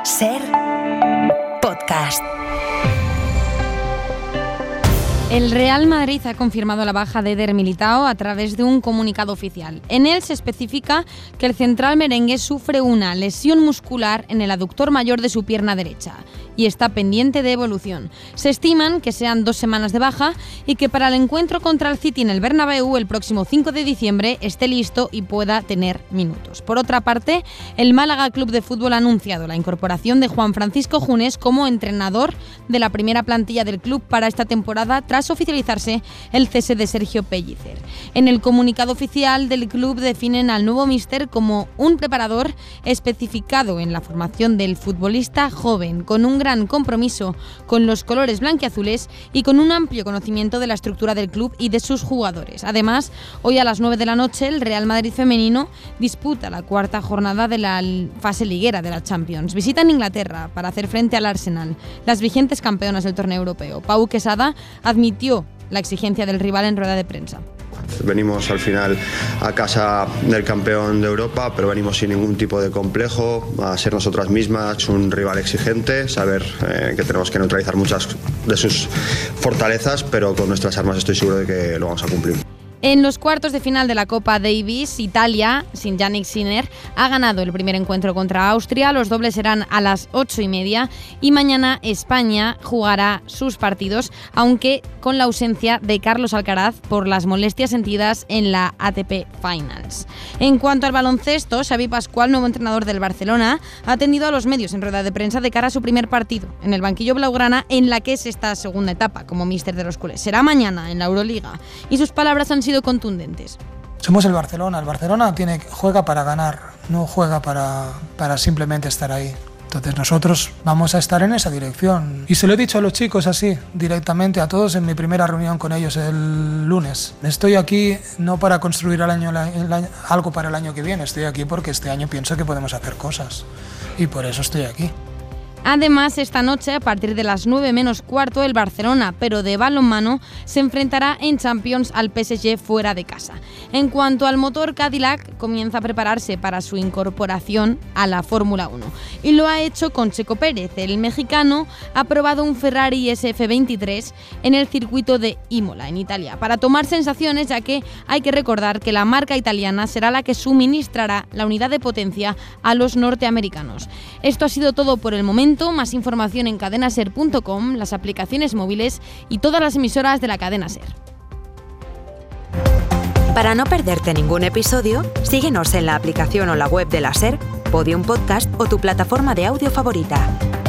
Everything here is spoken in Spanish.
SER Podcast. El Real Madrid ha confirmado la baja de Eder Militao a través de un comunicado oficial. En él se especifica que el central merengue sufre una lesión muscular en el aductor mayor de su pierna derecha y está pendiente de evolución. Se estiman que sean 2 semanas de baja y que para el encuentro contra el City en el Bernabéu el próximo 5 de diciembre esté listo y pueda tener minutos. Por otra parte, el Málaga Club de Fútbol ha anunciado la incorporación de Juan Francisco Junés como entrenador de la primera plantilla del club para esta temporada tras oficializarse el cese de Sergio Pellicer. En el comunicado oficial del club definen al nuevo míster como un preparador especificado en la formación del futbolista joven, con un gran compromiso con los colores blanquiazules y con un amplio conocimiento de la estructura del club y de sus jugadores. Además, hoy a las 9 de la noche el Real Madrid femenino disputa la 4ª jornada de la fase liguera de la Champions. Visitan Inglaterra para hacer frente al Arsenal, las vigentes campeonas del torneo europeo. Pau Quesada admitió la exigencia del rival en rueda de prensa. Venimos al final a casa del campeón de Europa, pero venimos sin ningún tipo de complejo, a ser nosotras mismas. Es un rival exigente, saber que tenemos que neutralizar muchas de sus fortalezas, pero con nuestras armas estoy seguro de que lo vamos a cumplir. En los cuartos de final de la Copa Davis, Italia, sin Jannik Sinner, ha ganado el primer encuentro contra Austria. Los dobles serán a las 8:30 y mañana España jugará sus partidos, aunque con la ausencia de Carlos Alcaraz por las molestias sentidas en la ATP Finals. En cuanto al baloncesto, Xavi Pascual, nuevo entrenador del Barcelona, ha atendido a los medios en rueda de prensa de cara a su primer partido en el banquillo blaugrana, en la que es esta segunda etapa como míster de los culés. Será mañana en la Euroliga y sus palabras han sido contundentes. Somos el Barcelona. El Barcelona juega para ganar, no juega para simplemente estar ahí. Entonces nosotros vamos a estar en esa dirección. Y se lo he dicho a los chicos así, directamente a todos en mi primera reunión con ellos el lunes. Estoy aquí no para construir algo para el año que viene, estoy aquí porque este año pienso que podemos hacer cosas. Y por eso estoy aquí. Además, esta noche, a partir de las 9 menos cuarto, el Barcelona, pero de balonmano, se enfrentará en Champions al PSG fuera de casa. En cuanto al motor, Cadillac comienza a prepararse para su incorporación a la Fórmula 1. Y lo ha hecho con Checo Pérez. El mexicano ha probado un Ferrari SF23 en el circuito de Imola, en Italia, para tomar sensaciones, ya que hay que recordar que la marca italiana será la que suministrará la unidad de potencia a los norteamericanos. Esto ha sido todo por el momento. Más información en cadenaser.com, las aplicaciones móviles y todas las emisoras de la cadena SER. Para no perderte ningún episodio, síguenos en la aplicación o la web de la SER, Podium Podcast o tu plataforma de audio favorita.